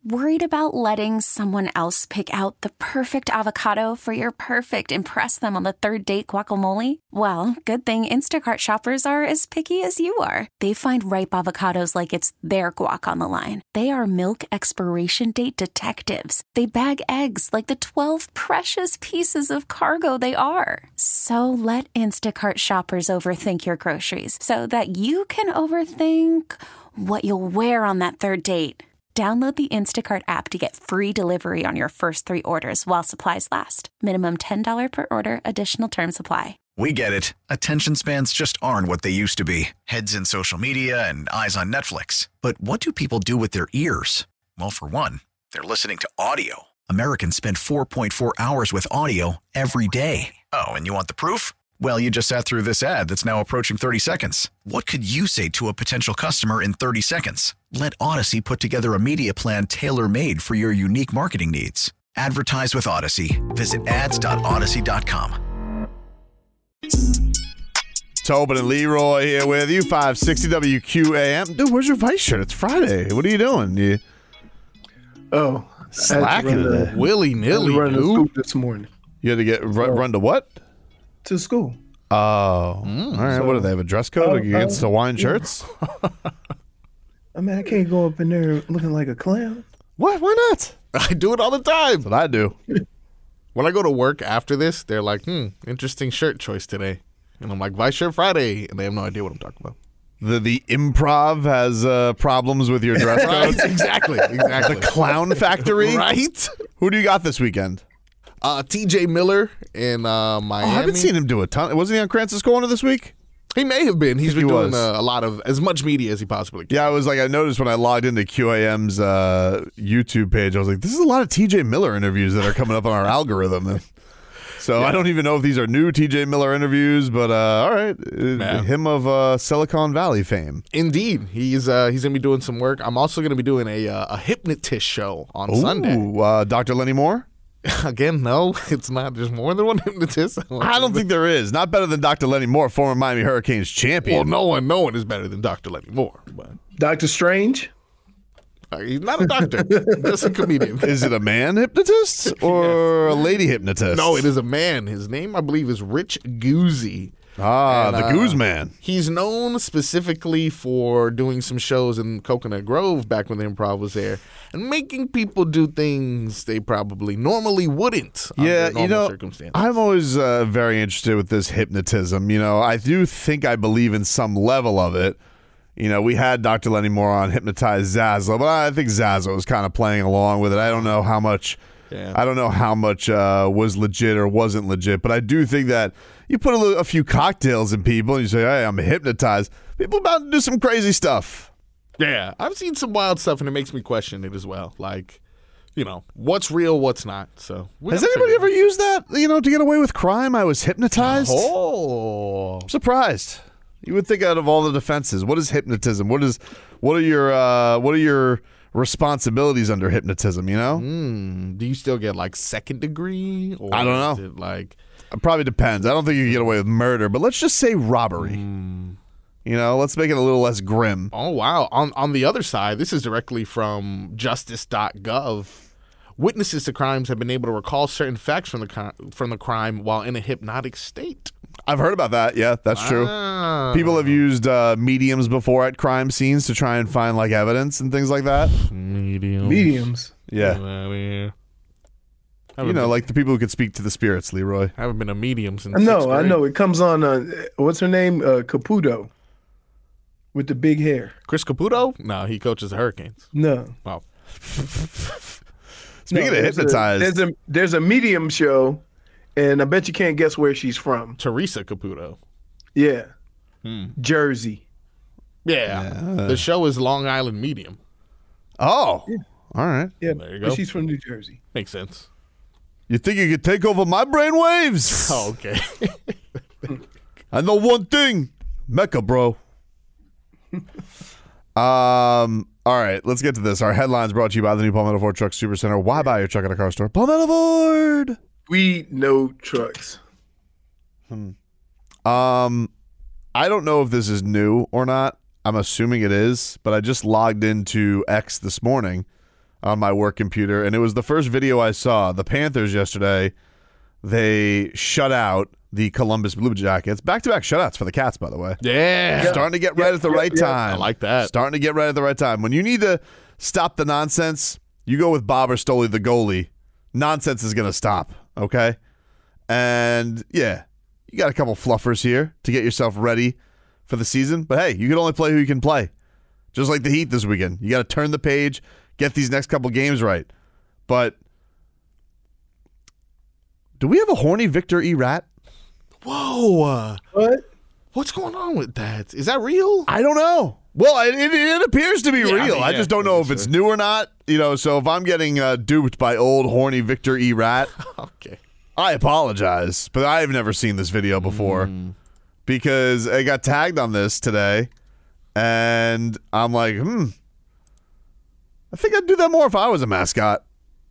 Worried about letting someone else pick out the perfect avocado for your perfect impress them on the third date guacamole? Well, good thing Instacart shoppers are as picky as you are. They find ripe avocados like it's their guac on the line. They are milk expiration date detectives. They bag eggs like the 12 precious pieces of cargo they are. So let Instacart shoppers overthink your groceries so that you can overthink what you'll wear on that third date. Download the Instacart app to get free delivery on your first 3 orders while supplies last. Minimum $10 per order. Additional terms apply. We get it. Attention spans just aren't what they used to be. Heads in social media and eyes on Netflix. But what do people do with their ears? Well, for one, they're listening to audio. Americans spend 4.4 hours with audio every day. Oh, and you want the proof? Well, you just sat through this ad that's now approaching 30 seconds. What could you say to a potential customer in 30 seconds? Let Odyssey put together a media plan tailor-made for your unique marketing needs. Advertise with Odyssey. Visit ads.odyssey.com. Tobin and Leroy here with you, 560 WQAM. Dude, where's your Vice shirt? It's Friday. What are you doing? Slacking today. Willy-nilly, dude. This morning. You had to get run to what? To school. Oh, all right. So, what do they have, a dress code against Hawaiian shirts? I mean, I can't go up in there looking like a clown. What? Why not? I do it all the time. That's what I do. When I go to work after this, they're like, interesting shirt choice today. And I'm like, Vice Shirt Friday. And they have no idea what I'm talking about. The Improv has problems with your dress code? Exactly. The Clown Factory? Right? Who do you got this weekend? TJ Miller in Miami. I haven't seen him do a ton. Wasn't he on Crancis Corner this week? He may have been. He's been doing a lot of, as much media as he possibly can. Yeah, I noticed when I logged into QAM's YouTube page, I was like, this is a lot of TJ Miller interviews that are coming up on our algorithm. So yeah. I don't even know if these are new TJ Miller interviews, but all right. Him of Silicon Valley fame. Indeed. He's going to be doing some work. I'm also going to be doing a hypnotist show on Sunday. Dr. Lenny Moore? Again, no, it's not. There's more than one hypnotist. I don't think there is. Not better than Dr. Lenny Moore, former Miami Hurricanes champion. Well, no one is better than Dr. Lenny Moore. But Dr. Strange? He's not a doctor. Just a comedian. Is it a man hypnotist or a lady hypnotist? No, it is a man. His name, I believe, is Rich Guzzi. The Goose Man. He's known specifically for doing some shows in Coconut Grove back when the Improv was there and making people do things they probably normally wouldn't under normal circumstances. I'm always very interested with this hypnotism. I do think I believe in some level of it. We had Dr. Lenny Moore on Hypnotize Zazzle, but I think Zazzle was kind of playing along with it. I don't know how much. Yeah. I don't know how much was legit or wasn't legit, but I do think that you put a few cocktails in people and you say, hey, I'm hypnotized. People about to do some crazy stuff. Yeah, I've seen some wild stuff, and it makes me question it as well. Like, what's real, what's not. So has anybody ever used that, to get away with crime? I was hypnotized. Oh. I'm surprised. You would think out of all the defenses, what is hypnotism? What are your responsibilities under hypnotism, Do you still get second degree? Or I don't know. Is it it probably depends. I don't think you can get away with murder, but let's just say robbery. Let's make it a little less grim. Oh, wow. On the other side, this is directly from justice.gov. Witnesses to crimes have been able to recall certain facts from the crime while in a hypnotic state. I've heard about that. Yeah, that's true. People have used mediums before at crime scenes to try and find evidence and things like that. Mediums? Yeah. Like the people who could speak to the spirits, Leroy. I haven't been a medium since I know. It comes on, what's her name? Caputo. With the big hair. Chris Caputo? No, he coaches the Hurricanes. No. Wow. Speaking of hypnotized. There's a medium show, and I bet you can't guess where she's from. Teresa Caputo. Yeah. Jersey. Yeah. The show is Long Island Medium. Oh. Yeah. All right. Yeah. There you go. But she's from New Jersey. Makes sense. You think you could take over my brainwaves? Oh, okay. I know one thing. Mecca, bro. All right, let's get to this. Our headlines brought to you by the new Palmetto Ford Truck Supercenter. Why buy your truck at a car store? Palmetto Ford. We know trucks. I don't know if this is new or not. I'm assuming it is, but I just logged into X this morning. on my work computer, and it was the first video I saw. The Panthers yesterday, they shut out the Columbus Blue Jackets. Back-to-back shutouts for the Cats, by the way. Yeah. Starting to get right at the right time. I like that. Starting to get right at the right time. When you need to stop the nonsense, you go with Bob Stoli, the goalie. Nonsense is going to stop, okay? And, yeah, you got a couple fluffers here to get yourself ready for the season. But, hey, you can only play who you can play. Just like the Heat this weekend. You got to turn the page, get these next couple games right. But do we have a horny Victor E. Rat? Whoa. What? What's going on with that? Is that real? I don't know. Well, it appears to be real. I just don't know if it's new or not. So if I'm getting duped by old horny Victor E. Rat, Okay. I apologize. But I have never seen this video before because I got tagged on this today, and I'm like, I think I'd do that more if I was a mascot,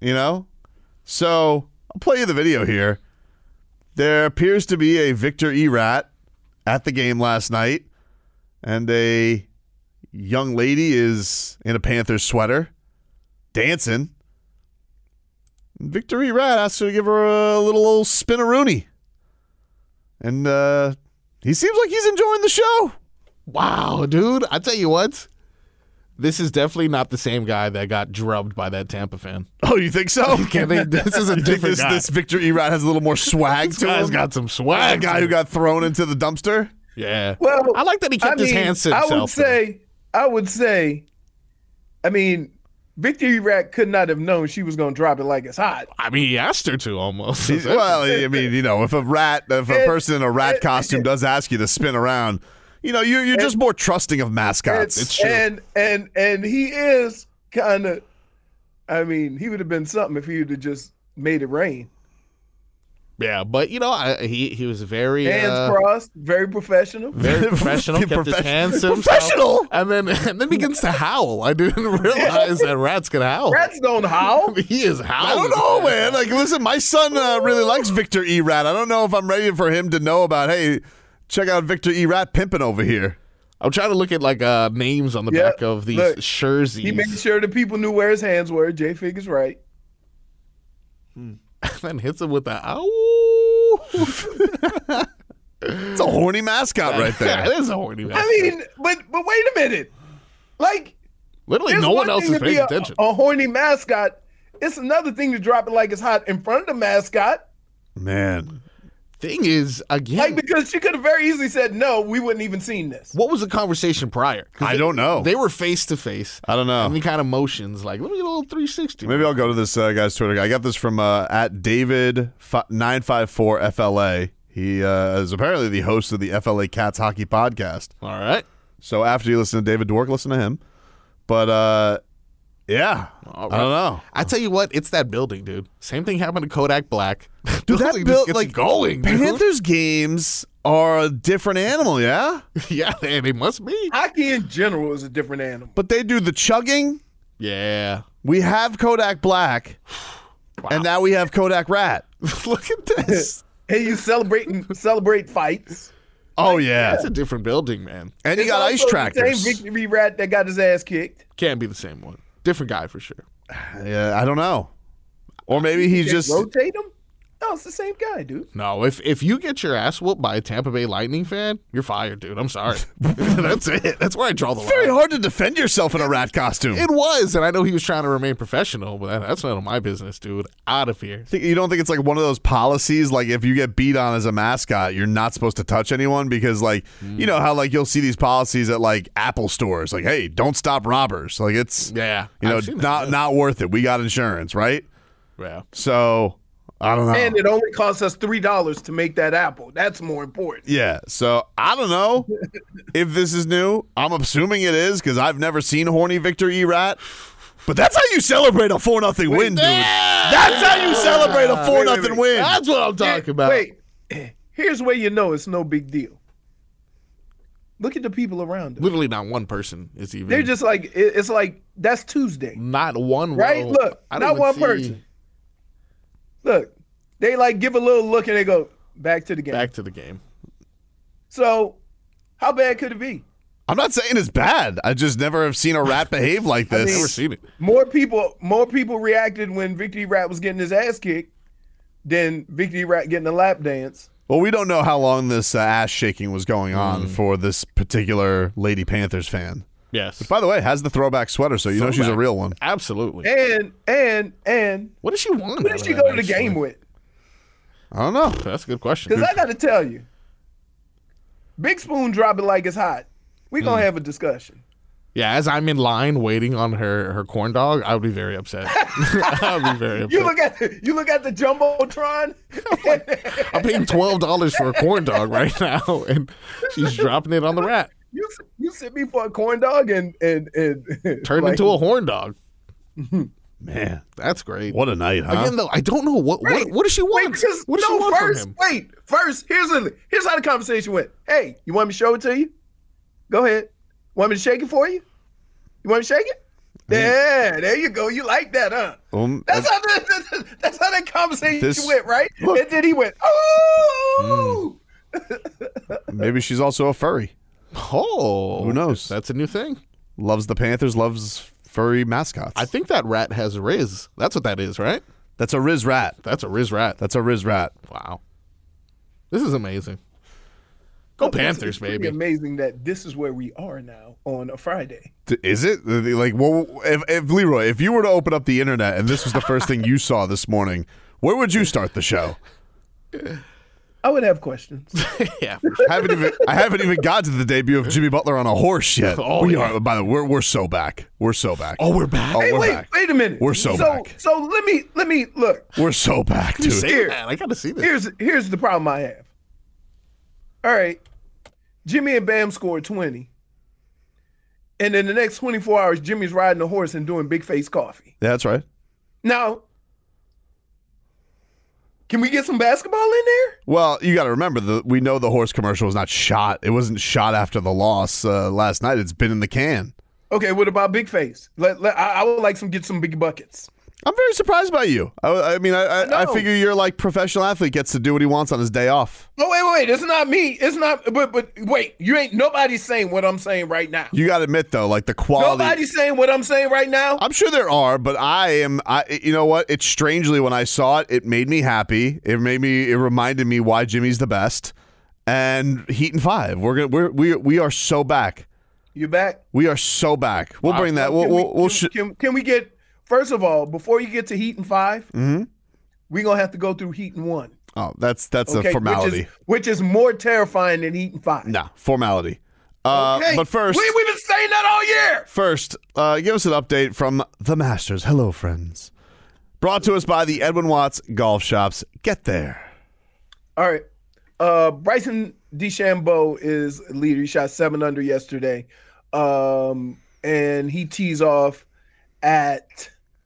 So I'll play you the video here. There appears to be a Victor E. Rat at the game last night, and a young lady is in a Panthers sweater dancing. Victor E. Rat asks her to give her a little old spin-a-rooney. And he seems like he's enjoying the show. Wow, dude. I tell you what. This is definitely not the same guy that got drubbed by that Tampa fan. Oh, you think so? This is a different guy. This Victor E. Rat has a little more swag This to guy's him? got some swag. The guy who got thrown into the dumpster? Yeah. Well, I like that he kept his hands to himself. I would say, Victor E. Rat could not have known she was going to drop it like it's hot. I mean, he asked her to almost. Well, if a person in a rat costume does ask you to spin around, you're just more trusting of mascots. It's true. And he is kind of, he would have been something if he would have just made it rain. Yeah, but he was very hands crossed, very professional. Very professional. Kept his hands to himself. Professional. And then begins to howl. I didn't realize that rats can howl. Rats don't howl. He is howling. I don't know, man. Like, listen, my son really likes Victor E. Rat. I don't know if I'm ready for him to know about, hey, check out Victor E. Rat pimping over here. I'm trying to look at names on the back of these jerseys. He made sure that people knew where his hands were. J Fig is right. Then hits him with the ow. It's a horny mascot right there. It is a horny mascot. But wait a minute. Literally, no one else is paying attention. A horny mascot. It's another thing to drop it like it's hot in front of the mascot. Man. Thing is, again, because she could have very easily said no, we wouldn't even seen this. What was the conversation prior? I don't know. They were face to face. I don't know. Any kind of motions, let me get a little 360. Maybe I'll go to this guy's Twitter. I got this from at David954FLA. He is apparently the host of the FLA Cats Hockey Podcast. All right. So after you listen to David Dwork, listen to him. But yeah, All right. I don't know. I tell you what, it's that building, dude. Same thing happened to Kodak Black. Dude, that just gets going, dude. Panthers games are a different animal, yeah? Yeah, they must be. Hockey in general is a different animal. But they do the chugging. Yeah. We have Kodak Black, and now we have Kodak Rat. Look at this. Hey, you celebrate fights. Oh, yeah. That's a different building, man. And you It's got also ice tractors. The same Victor E. Rat that got his ass kicked. Can't be the same one. Different guy for sure. Yeah, I don't know. Or maybe he's just... rotate him? No, it's the same guy, dude. No, if you get your ass whooped by a Tampa Bay Lightning fan, you're fired, dude. I'm sorry. That's it. That's where I draw the line. Very hard to defend yourself in a rat costume. It was, and I know he was trying to remain professional, but that's none of my business, dude. Out of here. You don't think it's like one of those policies, like if you get beat on as a mascot, you're not supposed to touch anyone because, you know how you'll see these policies at Apple stores, hey, don't stop robbers. It's not worth it. We got insurance, right? Yeah. So I don't know. And it only costs us $3 to make that apple. That's more important. Yeah. So I don't know if this is new. I'm assuming it is because I've never seen horny Victor E. Rat. But that's how you celebrate a 4-0 win, dude. That's how you celebrate a 4-0 win. That's what I'm talking about. Wait, here's where you know it's no big deal. Look at the people around them. Literally not one person is even. They're just it's that's Tuesday. Not one. Right? Look, not one person. Look, they give a little look and they go back to the game. Back to the game. So, how bad could it be? I'm not saying it's bad. I just never have seen a rat behave like this. Never seen it. More people reacted when Victory Rat was getting his ass kicked than Victory Rat getting a lap dance. Well, we don't know how long this ass shaking was going on for this particular Lady Panthers fan. Yes. But by the way, has the throwback sweater, so you know she's a real one. Absolutely. And What does she want? who did she go to the game with? I don't know. That's a good question. Because I got to tell you, Big Spoon drop it like it's hot. We gonna have a discussion. Yeah, as I'm in line waiting on her corn dog, I would be very upset. I would be very upset. You look at the jumbotron. I'm paying $12 for a corn dog right now, and she's dropping it on the rat. You sent me for a corn dog and Turned like, into a horn dog. Man, That's great. what a night, huh? Again, though, I don't know what does she want. What does she want from him? First, here's how the conversation went. Hey, you want me to show it to you? Go ahead. Want me to shake it for you? You want me to shake it? Yeah, there you go. You like that, huh? That's how that conversation went, right? Look. And then he went, oh. Maybe she's also a furry. Oh, Who knows? That's a new thing. Loves the Panthers, loves furry mascots. I think that rat has Riz. That's what that is, right? That's a Riz rat. That's a Riz rat. That's a Riz rat. Wow. This is amazing. Go Panthers, it's pretty baby. amazing that this is where we are now on a Friday. Is it? Like, well, if Leroy, if you were to open up the internet and this was the first thing you saw this morning, where would you start the show? I would have questions. Yeah. For sure. I haven't even got to the debut of Jimmy Butler on a horse yet. Oh, we yeah. are. By the way, we're so back. We're so back. Oh, we're back. Oh, Hey, we're wait, back. wait a minute. We're so back. So let me look. We're so back, dude. Say that. I got to see this. Here's the problem I have. All right, Jimmy and Bam scored 20, and in the next 24 hours, Jimmy's riding a horse and doing big face coffee. Yeah, that's right. Now, can we get some basketball in there? Well, you got to remember we know the horse commercial was not shot. It wasn't shot after the loss last night. It's been in the can. Okay, what about big face? I would like get some big buckets. I'm very surprised by you. I mean, I figure you're like professional athlete gets to do what he wants on his day off. Oh, wait. It's not me. It's not. But wait. Nobody's saying what I'm saying right now. You got to admit though, like the quality. Nobody's saying what I'm saying right now. I'm sure there are, but you know what? It's strangely when I saw it, it made me happy. It reminded me why Jimmy's the best. And Heat and 5. We are so back. You back? We are so back. We'll bring that. Can we get? First of all, before you get to Heat and 5, we're gonna have to go through Heat and 1. Oh, that's a formality. Which is more terrifying than Heat and 5. No, formality. Okay. But first, we've been saying that all year. First, give us an update from the Masters. Hello, friends. Brought to us by the Edwin Watts Golf Shops. Get there. All right. Bryson DeChambeau is leader. He shot 7 under yesterday. And he tees off at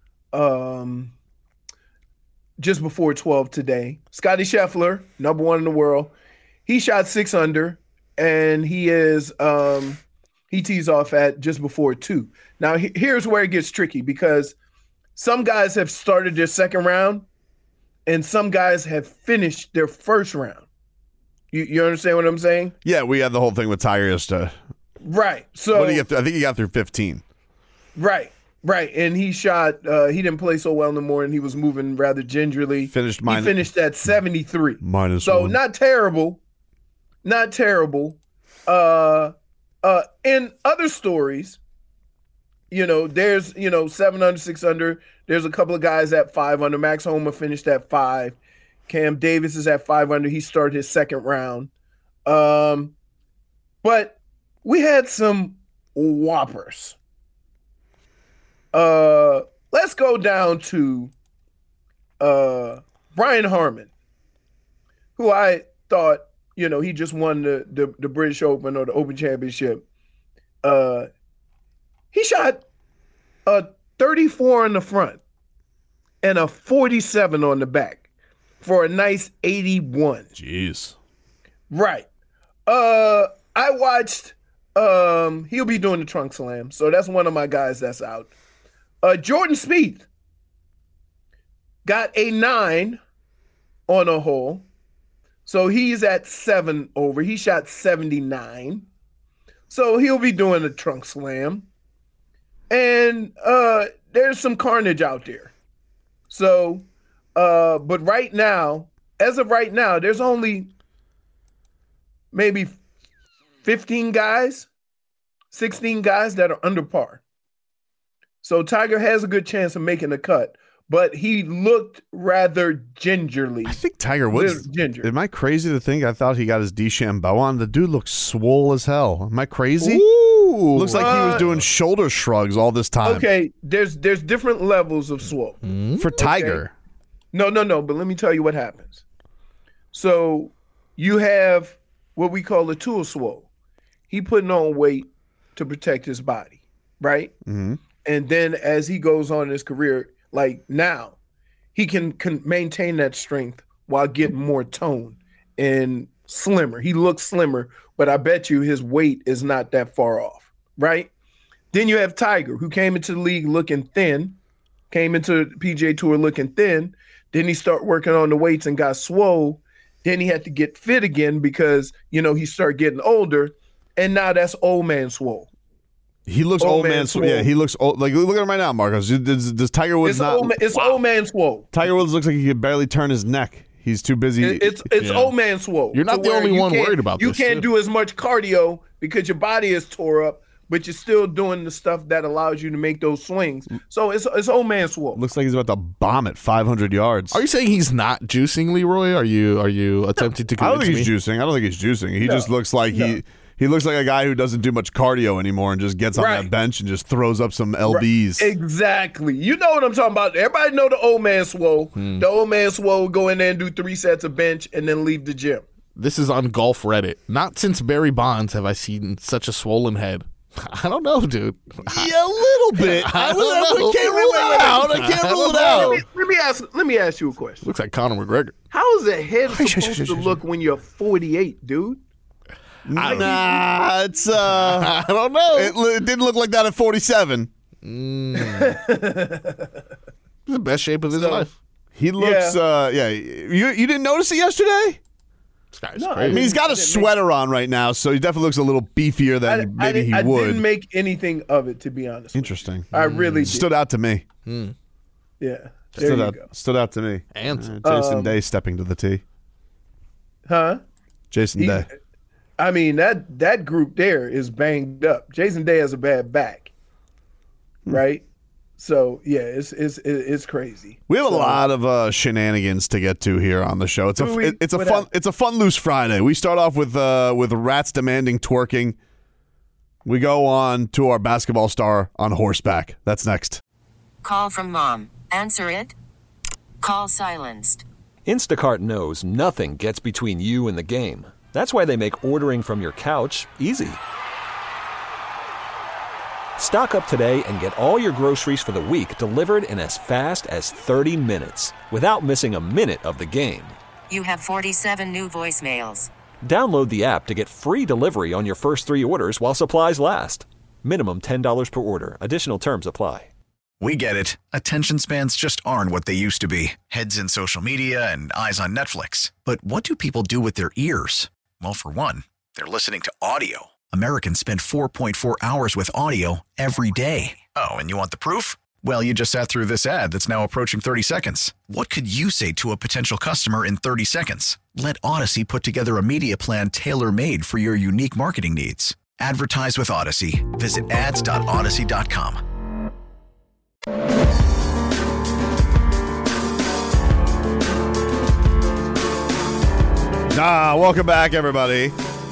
just before 12 today. Scotty Scheffler, number 1 in the world, he shot 6 under, and he tees off at just before 2. Now here's where it gets tricky, because some guys have started their second round and some guys have finished their first round. You understand what I'm saying? Yeah, we had the whole thing with Tiger yesterday. Right. So what did he get? I think he got through 15. Right. And he shot, he didn't play so well in the morning. He was moving rather gingerly. He finished at 73. -1. So not terrible. Not terrible. In other stories, there's, 7 under, 6 under. There's a couple of guys at 5 under. Max Homa finished at 5. Cam Davis is at 5 under. He started his second round. But we had some whoppers. Let's go down to Brian Harman, who I thought, he just won the British Open or the Open Championship. He shot a 34 on the front and a 47 on the back for a nice 81. Jeez. Right. I watched, he'll be doing the Trunk Slam, so that's one of my guys that's out. Jordan Spieth got a 9 on a hole. So he's at 7 over. He shot 79. So he'll be doing a trunk slam. And there's some carnage out there. So, but right now, as of right now, there's only maybe 15 guys, 16 guys that are under par. So Tiger has a good chance of making the cut, but he looked rather gingerly. I think Tiger Woods. Ginger. Am I crazy to think I thought he got his DeChambeau on? The dude looks swole as hell. Am I crazy? Ooh. Looks like he was doing shoulder shrugs all this time. Okay, there's different levels of swole. For Tiger. No, but let me tell you what happens. So you have what we call a tool swole. He putting on weight to protect his body, right? Mm-hmm. And then as he goes on in his career, like now, he can maintain that strength while getting more tone and slimmer. He looks slimmer, but I bet you his weight is not that far off, right? Then you have Tiger, who came into the league looking thin, came into the PGA Tour looking thin. Then he started working on the weights and got swole. Then he had to get fit again because, he started getting older. And now that's old man swole. He looks old man swole. Yeah, he looks old. Like, look at him right now, Marcos. Does Tiger Woods it's old man swole. Tiger Woods looks like he can barely turn his neck. He's too busy. It's old man swole. You're not the only one worried about this. You can't do as much cardio because your body is tore up, but you're still doing the stuff that allows you to make those swings. So it's old man swole. Looks like he's about to bomb at 500 yards. Are you saying he's not juicing, Leroy? Are you attempting to convince me? I don't think he's juicing. I don't think he's juicing. He just looks like he looks like a guy who doesn't do much cardio anymore and just gets on that bench and just throws up some LBs. Right. Exactly. You know what I'm talking about. Everybody know the old man swole. The old man swole go in there and do 3 sets of bench and then leave the gym. This is on Golf Reddit. Not since Barry Bonds have I seen such a swollen head. I don't know, dude. Yeah, a little bit. I can't rule it out. I can't rule it out. Let me ask you a question. Looks like Conor McGregor. How is a head supposed to look when you're 48, dude? Nah, it's I don't know. It didn't look like that at 47. He's the best shape of his life. He looks. You didn't notice it yesterday? This guy's crazy. I mean, he's got a sweater on right now, so he definitely looks a little beefier than maybe he would. I didn't make anything of it, to be honest. Interesting. I really did. Stood out to me. Yeah. Stood out to me. And Jason Day stepping to the tee. Huh? Jason Day. I mean, that group there is banged up. Jason Day has a bad back, right? So yeah, it's crazy. We have a lot of shenanigans to get to here on the show. It's a fun loose Friday. We start off with rats demanding twerking. We go on to our basketball star on horseback. That's next. Call from mom. Answer it. Call silenced. Instacart knows nothing gets between you and the game. That's why they make ordering from your couch easy. Stock up today and get all your groceries for the week delivered in as fast as 30 minutes without missing a minute of the game. You have 47 new voicemails. Download the app to get free delivery on your first 3 orders while supplies last. Minimum $10 per order. Additional terms apply. We get it. Attention spans just aren't what they used to be. Heads in social media and eyes on Netflix. But what do people do with their ears? Well, for one, they're listening to audio. Americans spend 4.4 hours with audio every day. Oh, and you want the proof? Well, you just sat through this ad that's now approaching 30 seconds. What could you say to a potential customer in 30 seconds? Let Odyssey put together a media plan tailor-made for your unique marketing needs. Advertise with Odyssey. Visit ads.odyssey.com. Welcome back, everybody.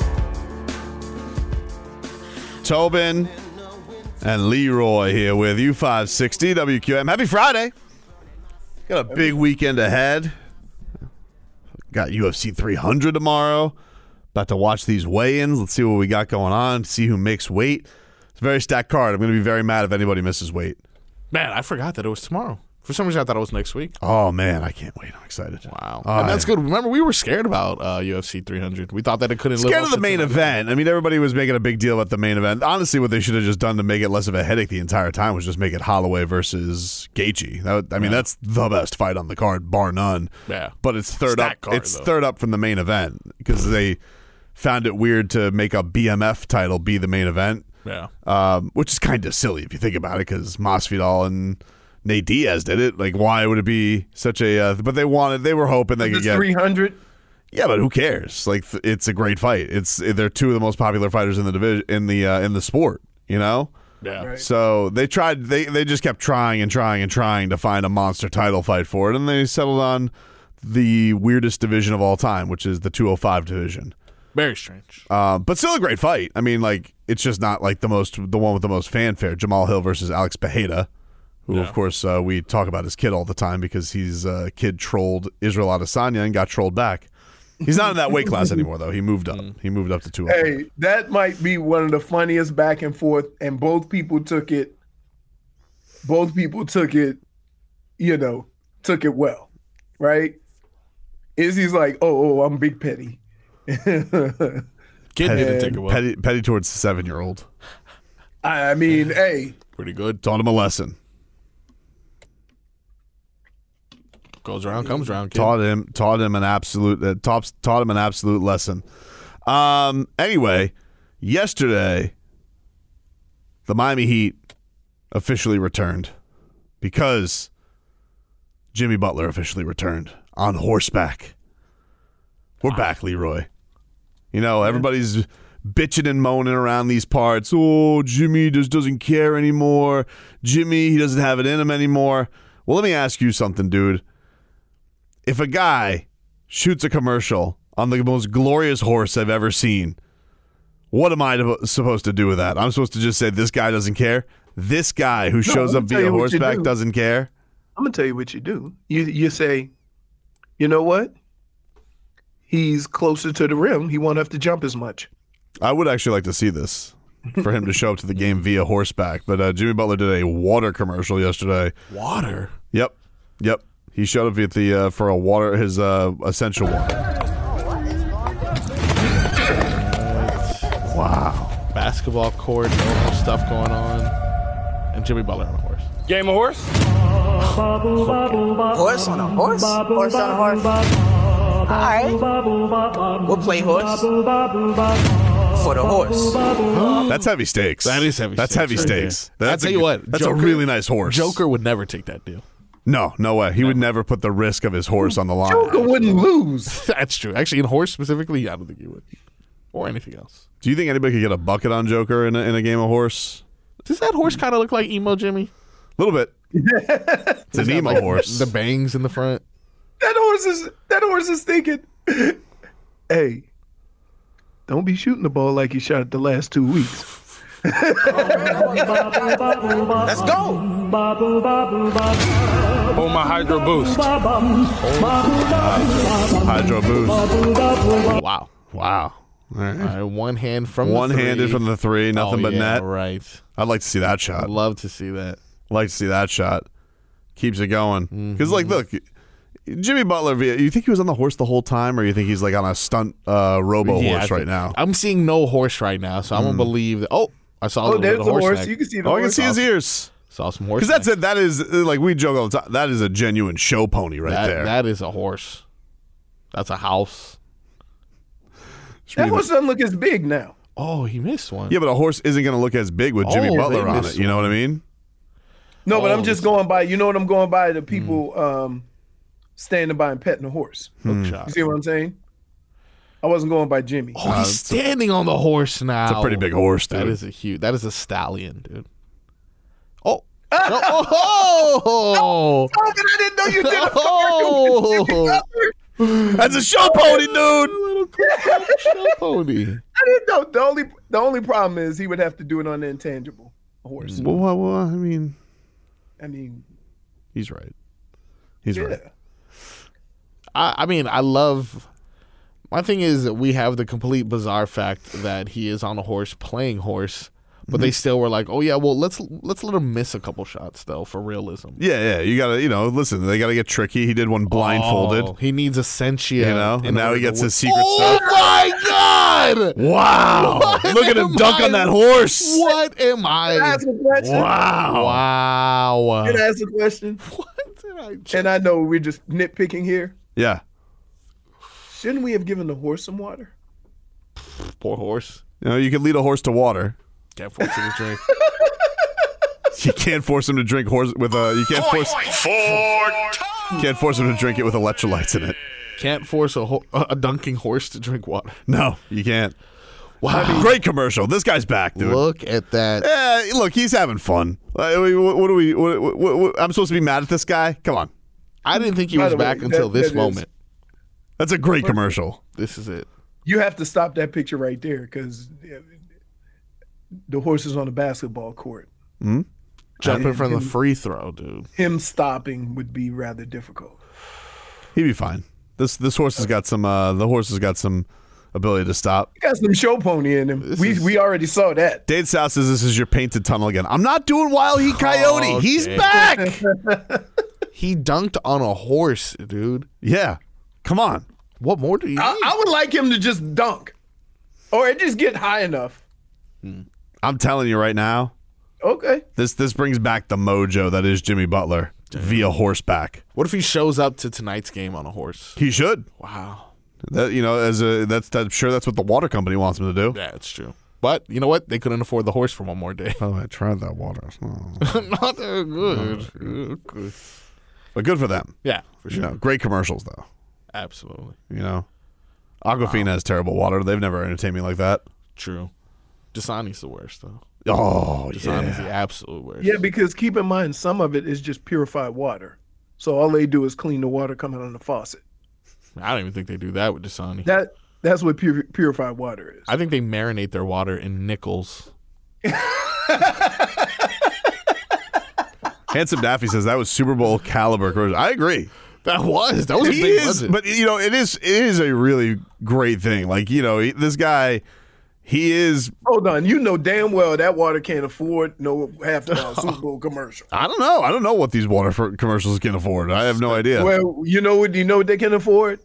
Tobin and Leroy here with you, 560 WQM. Happy Friday. Got a big weekend ahead. Got UFC 300 tomorrow. About to watch these weigh-ins. Let's see what we got going on, see who makes weight. It's a very stacked card. I'm going to be very mad if anybody misses weight. Man, I forgot that it was tomorrow. For some reason, I thought it was next week. Oh, man, I can't wait. I'm excited. Wow. And that's good. Remember, we were scared about UFC 300. We thought that it couldn't live up Scared of the main event. I mean, everybody was making a big deal about the main event. Honestly, what they should have just done to make it less of a headache the entire time was just make it Holloway versus Gaethje. That's the best fight on the card, bar none. Yeah. But it's third up. Card, it's third up from the main event because found it weird to make a BMF title be the main event. Yeah. Which is kind of silly if you think about it, because Masvidal and Nate Diaz did it. Like, why would it be such a? But they were hoping they could get 300. Yeah, but who cares? Like, it's a great fight. They're two of the most popular fighters in the division in the sport. You know. Yeah. Right. So they tried. They just kept trying and trying and trying to find a monster title fight for it, and they settled on the weirdest division of all time, which is the 205 division. Very strange. But still a great fight. I mean, like, it's just not like the one with the most fanfare. Jamal Hill versus Alex Pereira, who, of course, we talk about his kid all the time because his kid trolled Israel Adesanya and got trolled back. He's not in that weight class anymore, though. He moved up. He moved up to 205. Hey, that might be one of the funniest back and forth, and both people took it. Took it well, right? Izzy's like, oh, I'm Big Petty. Kid didn't take it well. Petty towards the 7-year-old. I mean, hey, Pretty good. Taught him a lesson. Goes around, comes around. Kid. Taught him an absolute lesson. Anyway, yesterday, the Miami Heat officially returned because Jimmy Butler officially returned on horseback. We're back, Leroy. You know, everybody's bitching and moaning around these parts. Oh, Jimmy just doesn't care anymore. Jimmy, he doesn't have it in him anymore. Well, let me ask you something, dude. If a guy shoots a commercial on the most glorious horse I've ever seen, what am I supposed to do with that? I'm supposed to just say this guy doesn't care? This guy who shows up via horseback doesn't care? I'm going to tell you what you do. You say, you know what? He's closer to the rim. He won't have to jump as much. I would actually like to see this, for him to show up to the game via horseback. But Jimmy Butler did a water commercial yesterday. Water? Yep. He showed up at for a water, his essential water. Wow. Basketball court, no stuff going on. And Jimmy Butler on a horse. Game of horse? Horse on a horse? Horse on a horse? All right. We'll play horse for the horse. That's heavy stakes. That is heavy That's stakes. heavy stakes. I'll tell you what. That's a really nice horse. Joker would never take that deal. No way. He would never put the risk of his horse on the line. Joker wouldn't lose. That's true. Actually, in horse specifically, I don't think he would. Or anything else. Do you think anybody could get a bucket on Joker in a game of horse? Does that horse kind of look like emo Jimmy? A little bit. It's an emo horse. The bangs in the front. That horse is thinking, hey, don't be shooting the ball like you shot it the last 2 weeks. Let's go. Oh, my Hydro Boost. Hydro boost. Wow. Wow. All right. All right, one-handed from the three, nothing but net. Right. I'd like to see that shot. I'd love to see that. Like to see that shot. Keeps it going. Because, look, Jimmy Butler, you think he was on the horse the whole time, or you think he's like on a stunt robo horse right now? I'm seeing no horse right now, so I'm going to believe that. Oh, I saw a little bit there's of the horse. horse. Neck. You can see the I can horse. see his ears. Saw some horse. Because that's it. That is, like we joke all the time, that is a genuine show pony right there. That is a horse. That's a house. That horse doesn't look as big now. Oh, he missed one. Yeah, but a horse isn't going to look as big with Jimmy Butler on it. You know what I mean? No, but I'm just going by. You know what I'm going by? The people standing by and petting the horse. Hook shot. You see what I'm saying? I wasn't going by Jimmy. Oh, he's standing on the horse now. It's a pretty big horse, dude. That is a stallion, dude. Oh. Oh, but I didn't know you did a oh. That's a show pony, dude. Little show pony. I didn't know. The only problem is he would have to do it on the intangible horse. Well, I mean, he's right. He's right. I mean, I love. My thing is that we have the complete bizarre fact that he is on a horse playing horse, but they still were like, "Oh yeah, well let's let him miss a couple shots though for realism." Yeah. You gotta, listen. They gotta get tricky. He did one blindfolded. Oh, he needs a Sentia, and now he gets his secret stuff. stuff. Oh my god! Wow! Look at him dunk on that horse. What am I? Can I ask a question? Wow! Can I ask a question? What did I? And I know we're just nitpicking here. Yeah. Shouldn't we have given the horse some water? Poor horse. You know, you can lead a horse to water. Can't force him to drink. You can't force him to drink horse with a. You can't force. You can't force him to drink it with electrolytes in it. Can't force a dunking horse to drink water. No, you can't. Wow. Great commercial. This guy's back, dude. Look at that. Look, he's having fun. What do we? What, I'm supposed to be mad at this guy? Come on. I didn't think he was back until this moment. That's a great commercial. This is it. You have to stop that picture right there because the horse is on the basketball court. Hmm? Jumping from the free throw, dude. Him stopping would be rather difficult. He'd be fine. This horse has got some. The horse has got some ability to stop. He got some show pony in him. We already saw that. Dade South says this is your painted tunnel again. I'm not doing Wile E. Coyote. Oh, He's Dade. back. He dunked on a horse, dude. Yeah. Come on. What more do you need? I would like him to just dunk, or just get high enough. I'm telling you right now. Okay. This brings back the mojo that is Jimmy Butler via horseback. What if he shows up to tonight's game on a horse? He should. Wow. That I'm sure that's what the water company wants him to do. Yeah, it's true. But you know what? They couldn't afford the horse for one more day. Oh, I tried that water. Not that good. Good. But good for them. Yeah, for sure. You know, great commercials though. Absolutely. You know, Aquafina has terrible water. They've never entertained me like that. True. Dasani's the worst though. Oh, Dasani's the absolute worst. Yeah, because keep in mind, some of it is just purified water. So all they do is clean the water coming on the faucet. I don't even think they do that with Dasani. That's what purified water is. I think they marinate their water in nickels. Handsome Daffy says that was Super Bowl caliber commercial. I agree. That was a big budget. But you know, it is a really great thing. Like, you know, this guy, he is. Hold on, you know damn well that water can't afford no half-hour Super Bowl commercial. I don't know. I don't know what these water commercials can afford. I have no idea. Well, you know what they can afford?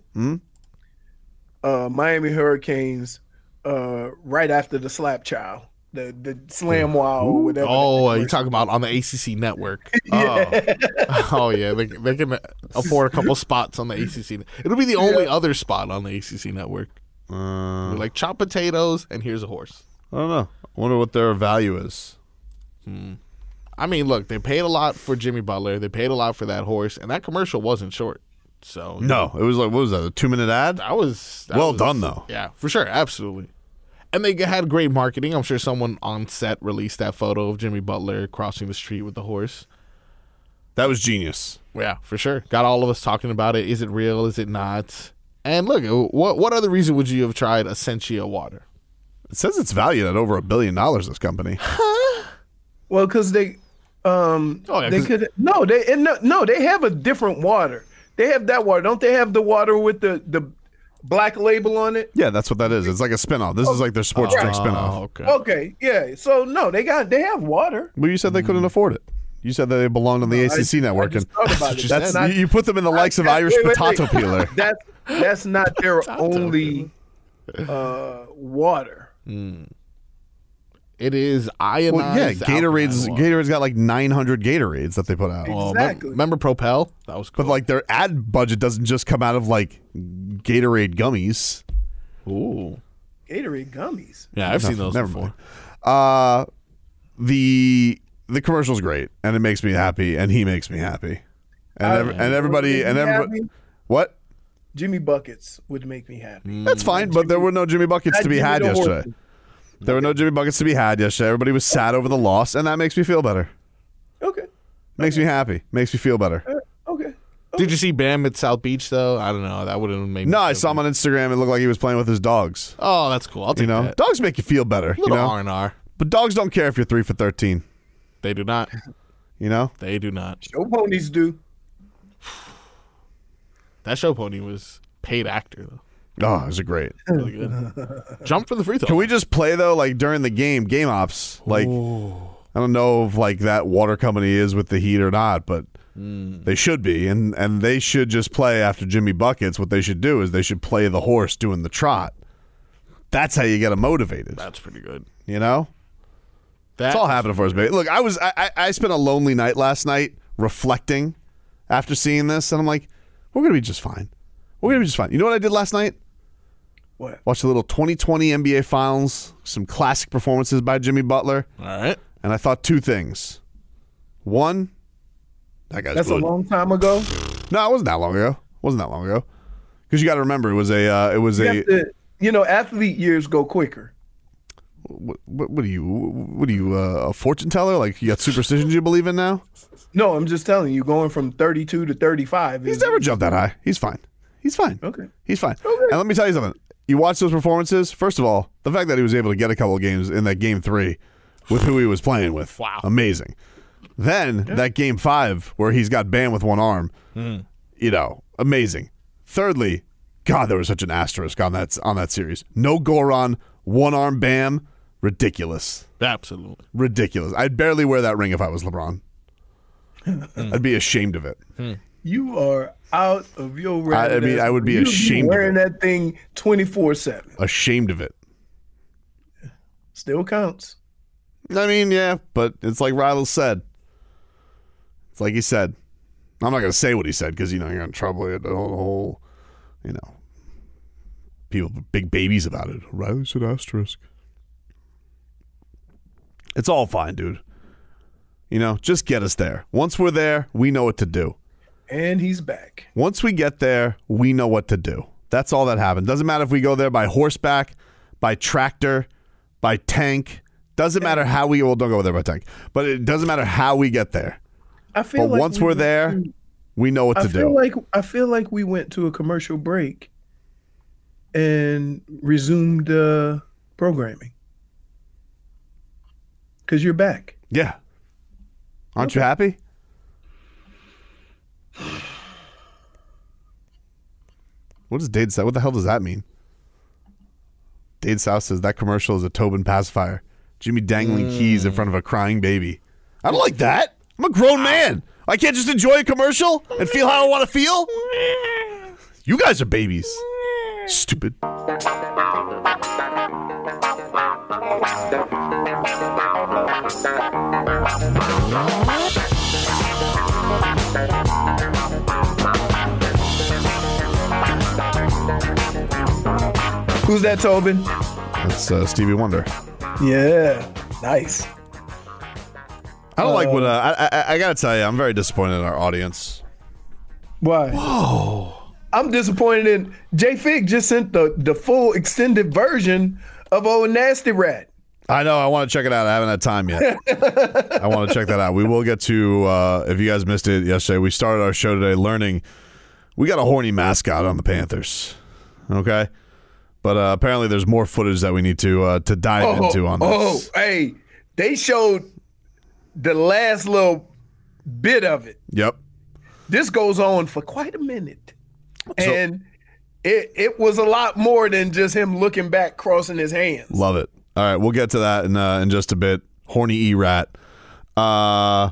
Miami Hurricanes, right after the Slap Child, the Slam Wow, or whatever. Oh, you talking about on the ACC network? Yeah. Oh yeah, they can afford a couple spots on the ACC. It'll be the only other spot on the ACC network. Like chop potatoes and here's a horse. I don't know. I wonder what their value is. I mean, look, they paid a lot for Jimmy Butler. They paid a lot for that horse, and that commercial wasn't short. So no, it was like, what was that? A 2-minute ad? That was well done though. Yeah, for sure, absolutely. And they had great marketing. I'm sure someone on set released that photo of Jimmy Butler crossing the street with the horse. That was genius. Yeah, for sure. Got all of us talking about it. Is it real? Is it not? And look, what other reason would you have tried Essentia water? It says it's valued at over $1 billion. This company. Well, because they they could they have a different water. They have that water. Don't they have the water with the black label on it? Yeah, that's what that is. It's like a spinoff. This is like their sports drink spinoff. Okay. Okay, yeah. So no, they have water. Well, you said they couldn't afford it. You said that they belonged on the ACC network, and that's not, you put them in the likes of Irish potato peeler. That's not their only water. It is ionized. Well, yeah, Gatorade's got like 900 Gatorades that they put out. Exactly. Remember Propel? That was cool. But like their ad budget doesn't just come out of like Gatorade gummies. Ooh. Gatorade gummies. Yeah, I've seen those before. The commercial's great, and it makes me happy, and he makes me happy, and everybody. What? Jimmy Buckets would make me happy. That's fine, but there were no Jimmy Buckets to be had yesterday. There were no Jimmy Buckets to be had yesterday. Everybody was sad over the loss, and that makes me feel better. Okay. Makes me happy. Makes me feel better. Okay. Did you see Bam at South Beach though? I don't know. That would have made me. No, I saw him on Instagram. It looked like he was playing with his dogs. Oh, that's cool. I'll take that. Dogs make you feel better. Little R&R. But dogs don't care if you're 3 for 13. They do not. You know? They do not. Show ponies do. That show pony was paid actor though. Oh, it was great. Really good. Jump for the free throw. Can we just play though, like during the game ops? Like, I don't know if like that water company is with the Heat or not, but they should be, and they should just play after Jimmy Buckets. What they should do is they should play the horse doing the trot. That's how you get them motivated. That's pretty good. You know, that's all happening for us, baby. Look, I spent a lonely night last night reflecting after seeing this, and I'm like, we're gonna be just fine. We're gonna be just fine. You know what I did last night? What? Watched a little 2020 NBA Finals, some classic performances by Jimmy Butler. All right. And I thought two things. One, that guy's That's good. a long time ago. No, it wasn't that long ago. Because you got to remember, it was athlete years go quicker. What are you, a fortune teller? Like, you got superstitions you believe in now? No, I'm just telling you, going from 32 to 35. He's never jumped that high. He's fine. Okay. He's fine. Okay. And let me tell you something. You watch those performances, first of all, the fact that he was able to get a couple of games in that game 3 with who he was playing with. Wow. Amazing. Then that game 5 where he's got Bam with one arm, amazing. Thirdly, God, there was such an asterisk on that series. No Goran, one arm Bam, ridiculous. Absolutely. Ridiculous. I'd barely wear that ring if I was LeBron. I'd be ashamed of it. You are out of your rabbit. I would be ashamed of wearing it. that thing 24/7. Ashamed of it. Still counts. I mean, yeah, but it's like Rylan said. It's like he said. I'm not going to say what he said because, you're in trouble. The whole, people, big babies about it. Riley said asterisk. It's all fine, dude. Just get us there. Once we're there, we know what to do. And he's back. Once we get there, we know what to do. That's all that happened. Doesn't matter if we go there by horseback, by tractor, by tank. Doesn't matter how don't go there by tank. But it doesn't matter how we get there. But once we're there, we know what to do. I feel like we went to a commercial break and resumed programming. Because you're back. Yeah. Aren't you happy? What does Dade South? What the hell does that mean? Dade South says that commercial is a Tobin pacifier. Jimmy dangling keys in front of a crying baby. I don't like that. I'm a grown man. I can't just enjoy a commercial and feel how I want to feel. You guys are babies. Stupid. Who's that, Tobin? That's Stevie Wonder. Yeah, nice. I don't like what I gotta tell you. I'm very disappointed in our audience. Why? Whoa! I'm disappointed in J Fig just sent the full extended version of Old Nasty Rat. I know. I want to check it out. I haven't had time yet. I want to check that out. We will get to. If you guys missed it yesterday, we started our show today learning we got a horny mascot on the Panthers. Okay. But apparently there's more footage that we need to dive into on this. Hey, they showed the last little bit of it. Yep. This goes on for quite a minute. And it was a lot more than just him looking back, crossing his hands. Love it. All right, we'll get to that in just a bit. Horny E-Rat. But,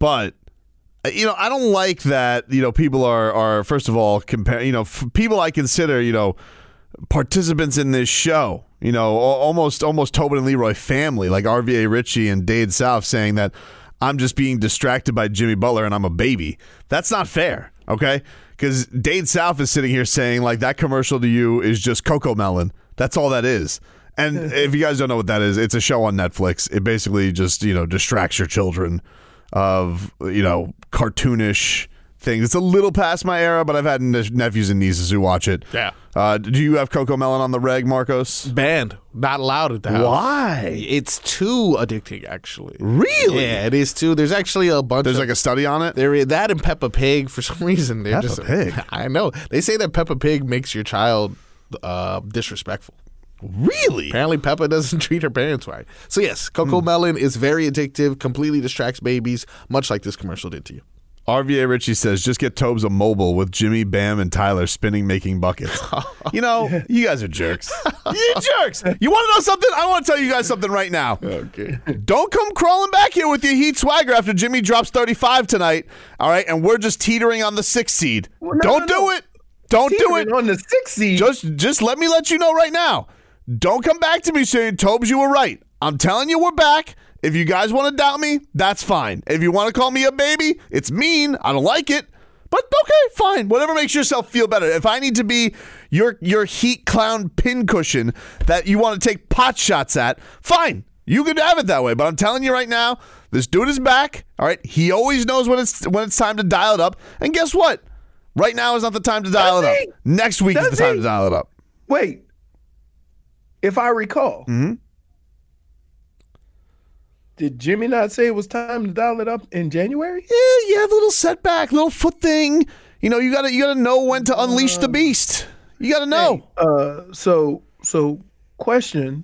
I don't like that, people are first of all, people I consider, participants in this show, almost Tobin and Leroy family, like RVA Richie and Dade South, saying that I'm just being distracted by Jimmy Butler and I'm a baby. That's not fair, okay? Because Dade South is sitting here saying, like, that commercial to you is just Coco Melon. That's all that is. And if you guys don't know what that is, it's a show on Netflix. It basically just, distracts your children of, cartoonish things. It's a little past my era, but I've had nephews and nieces who watch it. Yeah. Do you have Coco Melon on the reg, Marcos? Banned. Not allowed at the house. Why? It's too addicting, actually. Really? Yeah, it is too. There's actually a bunch There's like a study on it? That and Peppa Pig, for some reason. Peppa Pig? I know. They say that Peppa Pig makes your child disrespectful. Really? Apparently Peppa doesn't treat her parents right. So yes, Coco Melon is very addictive, completely distracts babies, much like this commercial did to you. RVA Richie says, just get Tobes a mobile with Jimmy, Bam, and Tyler spinning, making buckets. You guys are jerks. You're jerks. You want to know something? I want to tell you guys something right now. Okay. Don't come crawling back here with your Heat swagger after Jimmy drops 35 tonight, all right? And we're just teetering on the 6th seed. Well, Don't do it. Don't do it. On the 6th seed. Just let me let you know right now. Don't come back to me saying, Tobes, you were right. I'm telling you we're back. If you guys want to doubt me, that's fine. If you want to call me a baby, it's mean. I don't like it. But okay, fine. Whatever makes yourself feel better. If I need to be your Heat clown pincushion that you want to take pot shots at, fine. You could have it that way. But I'm telling you right now, this dude is back. All right. He always knows when it's time to dial it up. And guess what? Right now is not the time to dial it up. Next week is the time to dial it up. Wait. If I recall, did Jimmy not say it was time to dial it up in January? Yeah, you have a little setback, little foot thing. You know, you gotta know when to unleash the beast. You gotta know. Hey, so question.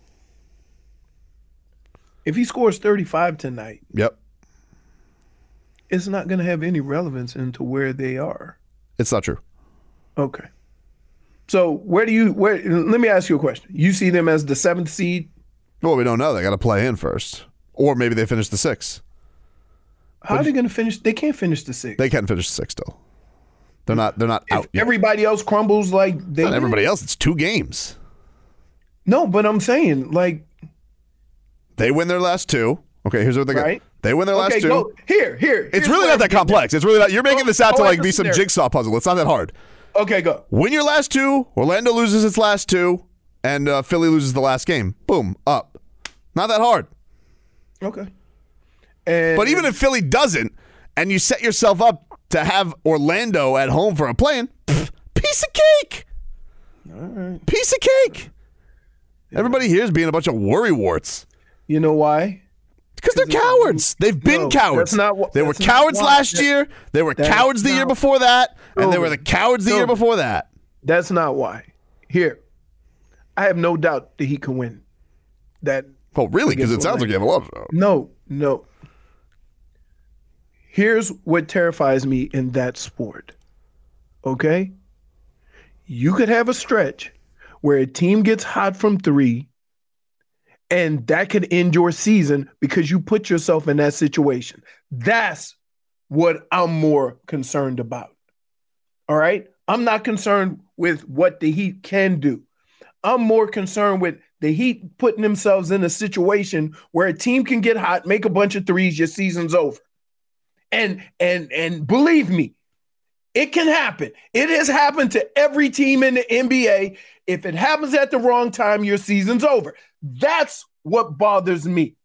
If he scores 35 tonight, yep, it's not going to have any relevance into where they are. It's not true. Okay. So where let me ask you a question. You see them as the 7th seed? Well, we don't know. They got to play in first. Or maybe they finish the 6th. How are they going to finish? They can't finish the 6th. They can't finish the 6th still. They're not out yet. Everybody else crumbles like they Not everybody else. It's 2 games. No, but I'm saying, like, they win their last 2. Okay, here's what they got. They win their last 2. Go. Here. It's really not that complex. It's really not. You're making this out to like be some jigsaw puzzle. It's not that hard. Okay, go. Win your last 2. Orlando loses its last 2, and Philly loses the last game. Boom, up. Not that hard. Okay. But even if Philly doesn't, and you set yourself up to have Orlando at home for a play-in, piece of cake. All right. Piece of cake. Yeah. Everybody here is being a bunch of worrywarts. You know why? Because they're cowards. They've been cowards. They were cowards last year. They were cowards the year before that. And they were the cowards the year before that. That's not why. Here, I have no doubt that he can win. Oh, really? Because it sounds like you have a lot of doubt. No. Here's what terrifies me in that sport. Okay? You could have a stretch where a team gets hot from 3, and that could end your season because you put yourself in that situation. That's what I'm more concerned about. All right? I'm not concerned with what the Heat can do. I'm more concerned with the Heat putting themselves in a situation where a team can get hot, make a bunch of threes, your season's over. And believe me, it can happen. It has happened to every team in the NBA. If it happens at the wrong time, your season's over. That's what bothers me.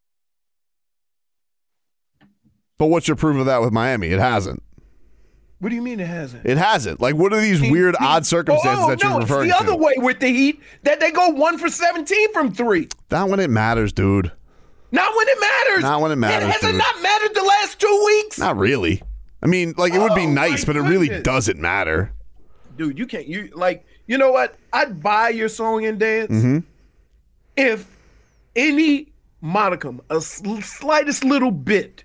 But what's your proof of that with Miami? It hasn't. What do you mean it hasn't? It hasn't. Like, what are these weird, odd circumstances that you're referring to? It's the other way with the Heat, that they go 1 for 17 from 3. Not when it matters, dude. Not when it matters. Not when it matters, Has it not mattered the last 2 weeks? Not really. I mean, like, it would be nice, but it really doesn't matter. Dude, you can't. You know what? I'd buy your song and dance if any modicum, a slightest little bit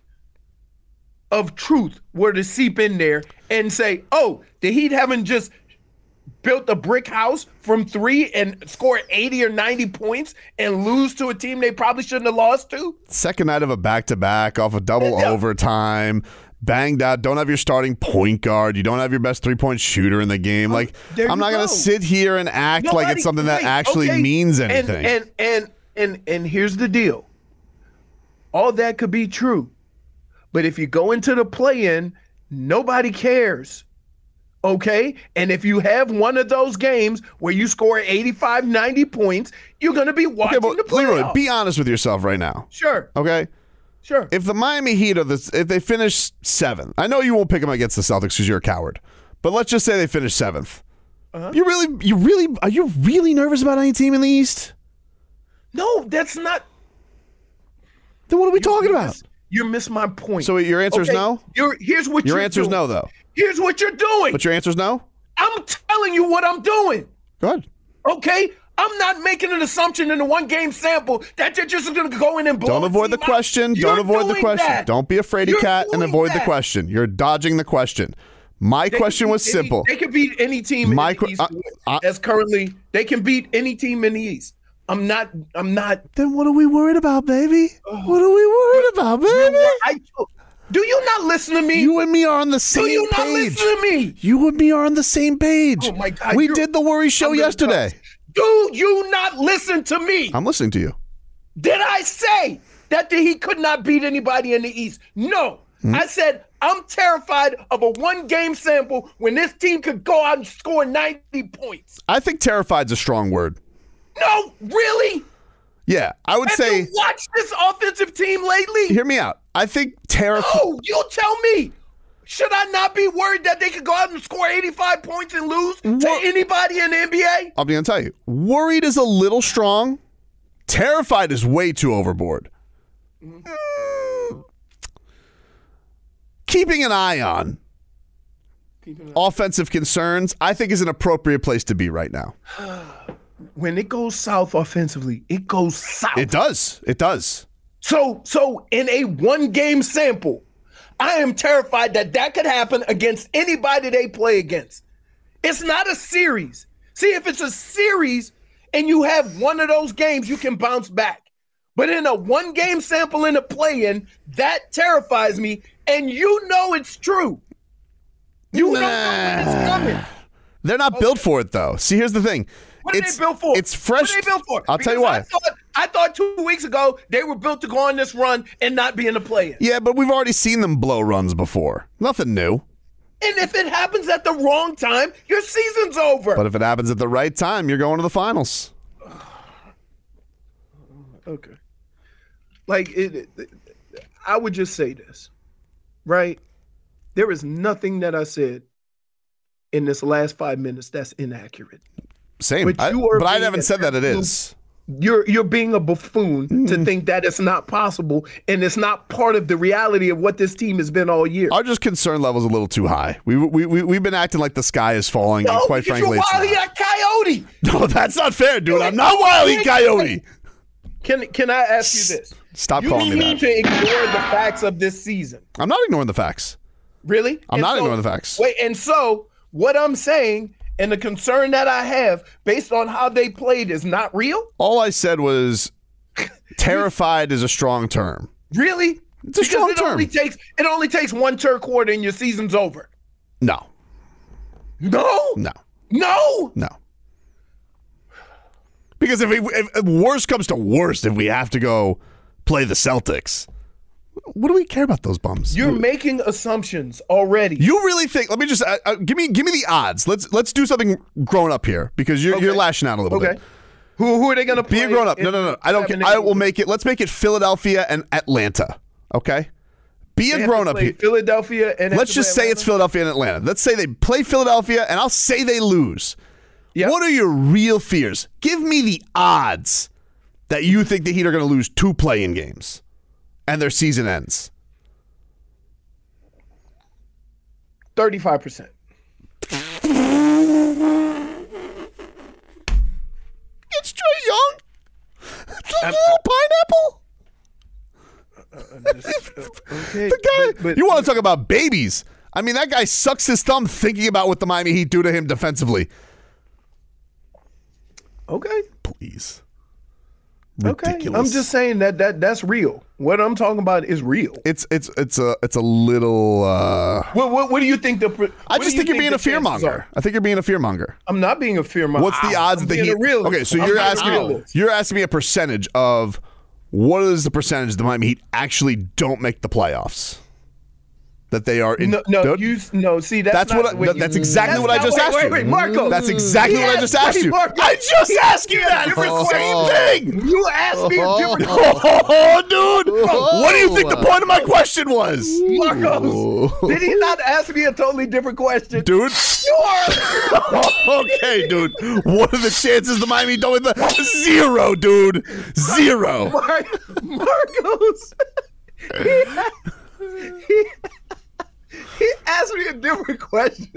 of truth were to seep in there and say, oh, the Heat haven't just built a brick house from 3 and score 80 or 90 points and lose to a team they probably shouldn't have lost to? Second night of a back-to-back off a double overtime, banged out, don't have your starting point guard, you don't have your best three-point shooter in the game. Like, I'm not going to sit here and act like it's something that actually means anything. And here's the deal. All that could be true. But if you go into the play-in, nobody cares. Okay? And if you have one of those games where you score 85, 90 points, you're going to be watching the playoffs. Leroy, be honest with yourself right now. Sure. Okay? Sure. If the Miami Heat if they finish 7th, I know you won't pick them against the Celtics because you're a coward, but let's just say they finish 7th. Are you really nervous about any team in the East? No, that's not. Then what are we talking about? You missed my point. So your answer is no? Here's what your you're answer is doing. no, though. Here's what you're doing. But your answer is no? I'm telling you what I'm doing. Go ahead. Okay? I'm not making an assumption in a one-game sample that they're just going to go in and blow. Don't avoid the question. Don't avoid the question. Don't be a fraidy cat and avoid the question. You're dodging the question. My question was simple. They can beat any team in the East as currently. They can beat any team in the East. I'm not. Then what are we worried about, baby? What are we worried about, baby? Do you not listen to me? You and me are on the same page. Do you not listen to me? You and me are on the same page. Oh, my God. We did the worry show yesterday. Do you not listen to me? I'm listening to you. Did I say that he could not beat anybody in the East? No. I said I'm terrified of a one-game sample when this team could go out and score 90 points. I think terrified's a strong word. No, really? Yeah, I would say. Have you watched this offensive team lately? Hear me out. I think terrified. No, you tell me. Should I not be worried that they could go out and score 85 points and lose to anybody in the NBA? I'm going to tell you. Worried is a little strong. Terrified is way too overboard. Keeping an eye on offensive concerns, I think, is an appropriate place to be right now. When it goes south offensively, it goes south. It does. It does. So in a one-game sample, I am terrified that could happen against anybody they play against. It's not a series. See, if it's a series and you have one of those games, you can bounce back. But in a one-game sample in a play-in, that terrifies me, and you know it's true. You don't know when it's coming. They're not built for it, though. See, here's the thing. What are they built for? It's fresh. What are they built for? I'll tell you why. I thought 2 weeks ago they were built to go on this run and not be in the play-in. Yeah, but we've already seen them blow runs before. Nothing new. And if it happens at the wrong time, your season's over. But if it happens at the right time, you're going to the finals. Okay. I would just say this, right? There is nothing that I said in this last 5 minutes that's inaccurate. Same. But I haven't said that it is. You're being a buffoon to think that it's not possible, and it's not part of the reality of what this team has been all year. Our just concern level's a little too high. We've been acting like the sky is falling, and quite frankly, you're Wile E. Coyote. No, that's not fair, dude. I'm not Wile E. Coyote. Can I ask you this? Stop calling me that. You need to ignore the facts of this season. I'm not ignoring the facts. Really? I'm not ignoring the facts. Wait, and so what I'm saying and the concern that I have based on how they played is not real? All I said was terrified is a strong term. Really? It's a strong term. It only takes one third quarter and your season's over. No. No? No. No? No. Because if worst comes to worst, if we have to go play the Celtics, what do we care about those bums? You're making assumptions already. You really think? Let me just give me the odds. Let's do something grown up here because you're lashing out a little bit. Who are they going to play? Be a grown up. No. I don't care. I will make it. Let's make it Philadelphia and Atlanta. Okay. Be a grown up here. Philadelphia and let's just say it's Philadelphia and Atlanta. Let's say they play Philadelphia, and I'll say they lose. Yep. What are your real fears? Give me the odds that you think the Heat are going to lose 2 play-in games and their season ends. 35%. It's Trae Young. It's a little pineapple. Okay. The guy, you want to talk about babies? I mean, that guy sucks his thumb thinking about what the Miami Heat do to him defensively. Okay. Please. Ridiculous. Okay. I'm just saying that's real. What I'm talking about is real. It's a little. What do you think I just think you're being a fearmonger. I think you're being a fearmonger. I'm not being a fearmonger. What's the odds that the Heat? Okay, so you're asking me a percentage of what is the percentage the Miami Heat actually don't make the playoffs? That they are in. See, that's exactly what I just asked you. Wait, Marco. That's exactly what I just asked you. I just asked you that. Same thing. You asked me a different question. Dude. What do you think the point of my question was? Marcos, did he not ask me a totally different question? Dude. You are. Okay, dude. What are the chances the Miami don't win the 0, dude? 0. Marcos. He asked me a different question.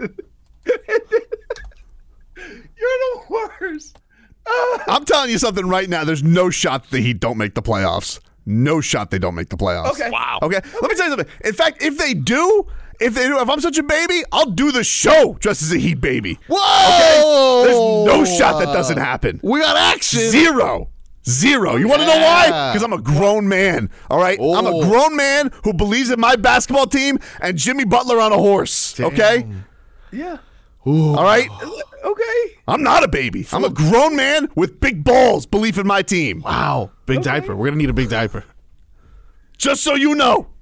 You're the worst. I'm telling you something right now. There's no shot the Heat don't make the playoffs. No shot they don't make the playoffs. Okay. Wow. Okay. Let me tell you something. In fact, if they do, if I'm such a baby, I'll do the show dressed as a Heat baby. Whoa! Okay? There's no shot that doesn't happen. We got action. 0. You want to know why? Because I'm a grown man, all right? I'm a grown man who believes in my basketball team and Jimmy Butler on a horse, Damn. Okay? Yeah. Ooh. All right? Okay. I'm not a baby. I'm a grown man with big balls, belief in my team. Wow. Big diaper. We're going to need a big diaper. Just so you know.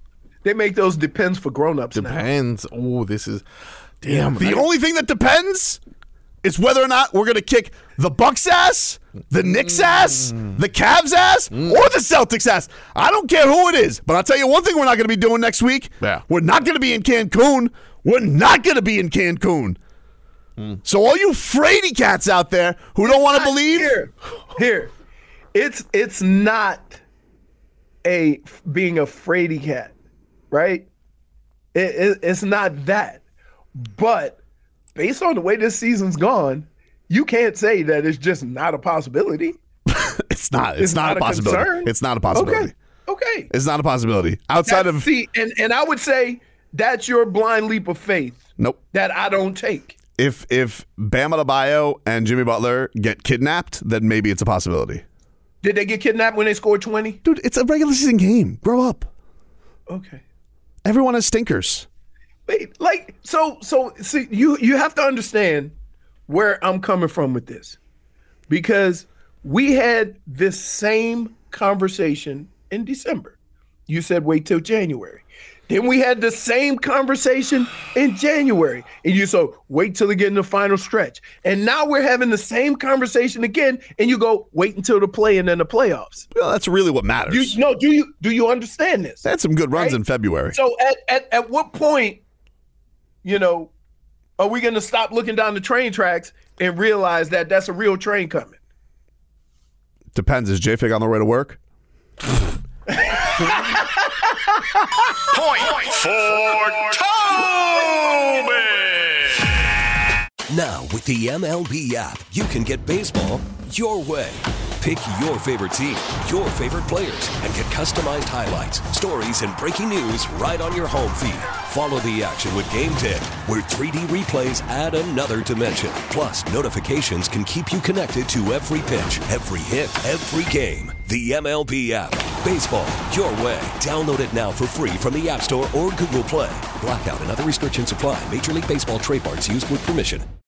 They make those depends for grown-ups now. Depends. Oh, this is damn. The only thing that depends is whether or not we're going to kick the Bucks' ass, the Knicks' ass, the Cavs' ass, or the Celtics' ass. I don't care who it is, but I'll tell you one thing we're not going to be doing next week. Yeah. We're not going to be in Cancun. We're not going to be in Cancun. So all you fraidy cats out there who don't want to believe. Here. It's not being a fraidy cat, right? It's not that. But based on the way this season's gone, you can't say that it's just not a possibility. It's not a possibility. Concern. It's not a possibility. Okay. It's not a possibility. Outside of and I would say that's your blind leap of faith. Nope. That I don't take. If Bam Adebayo and Jimmy Butler get kidnapped, then maybe it's a possibility. Did they get kidnapped when they scored 20? Dude, it's a regular season game. Grow up. Okay. Everyone has stinkers. Wait, so see, you have to understand where I'm coming from with this. Because we had this same conversation in December. You said wait till January. Then we had the same conversation in January. And you said, wait till they get in the final stretch. And now we're having the same conversation again. And you go, wait until the play and then the playoffs. Well, that's really what matters. Do you understand this? They had some good runs in February. So at what point, are we going to stop looking down the train tracks and realize that that's a real train coming? Depends. Is J-Fig on the way to work? Point for Toby! Now, with the MLB app, you can get baseball your way. Pick your favorite team, your favorite players, and get customized highlights, stories, and breaking news right on your home feed. Follow the action with Game Tip, where 3D replays add another dimension. Plus, notifications can keep you connected to every pitch, every hit, every game. The MLB app. Baseball your way. Download it now for free from the App Store or Google Play. Blackout and other restrictions apply. Major League Baseball trademarks used with permission.